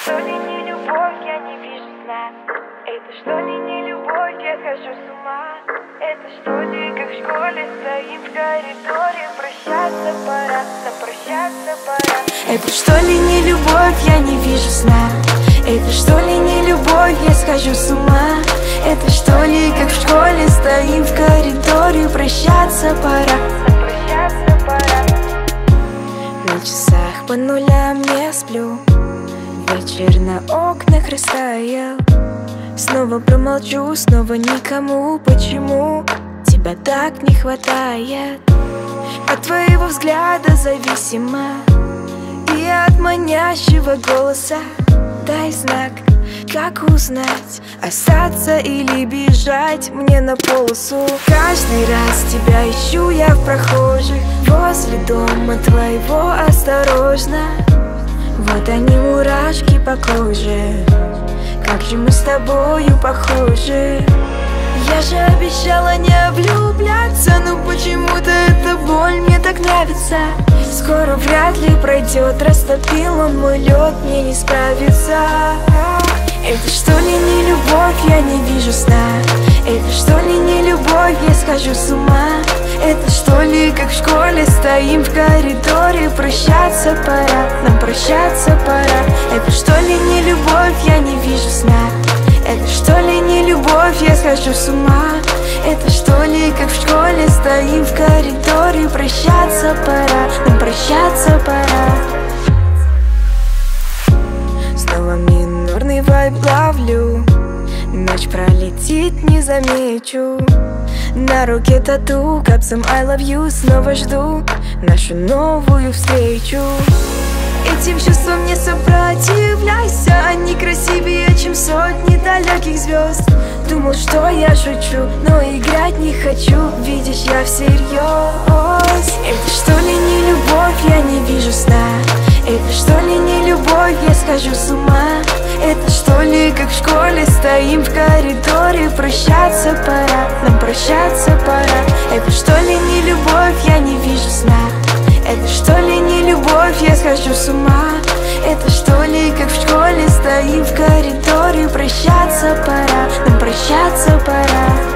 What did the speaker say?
что ли не любовь, я не вижу сна. Это что ли не любовь, я хожу с ума. Это что ли, как в школе стоим в коридоре. Прощаться пора, нам прощаться пора. Это что ли не любовь, я не вижу сна. Это что ли не любовь, я схожу с ума. Это что ли, как в школе стоим в коридоре. Прощаться пора, Нам прощаться пора. на часах по нулям я сплю. Вечер на окнах растаял. Снова промолчу, снова никому. Почему тебя так не хватает? От твоего взгляда зависимо и от манящего голоса. Дай знак, как узнать, остаться или бежать мне на полосу. Каждый раз тебя ищу я в прохожих, возле дома твоего осторожно. Вот они, мурашки по коже, как же мы с тобою похожи. Я же обещала не влюбляться, но почему-то эта боль мне так нравится. Скоро вряд ли пройдет, растопил он мой лед, мне не справиться. Это что ли не любовь, я не вижу сна. Это что ли не любовь, я схожу с ума. Это что ли, как в школе стоим в коридоре. Прощаться пора, нам прощаться пора. Это что ли не любовь, я не вижу сна. Это что ли не любовь, я схожу с ума. Это что ли, как в школе стоим в коридоре. Прощаться пора, нам прощаться пора. Снова минорный вайб ловлю. Ночь пролетит, не замечу. На руке тату, капсом I love you. Снова жду нашу новую встречу. Этим чувствам не сопротивляйся. Они красивее, чем сотни далеких звезд. Думал, что я шучу, но играть не хочу. Видишь, я всерьез. Это что ли не любовь, я не вижу сна. Это что ли не любовь, я схожу с ума. Это что ли, как в школе стоим в коридоре. Прощаться пора, нам прощаться пора. Это что ли не любовь, я не вижу сна. Это что ли не любовь, я схожу с ума. Это что ли, как в школе стоим в коридоре. Прощаться пора, нам прощаться пора.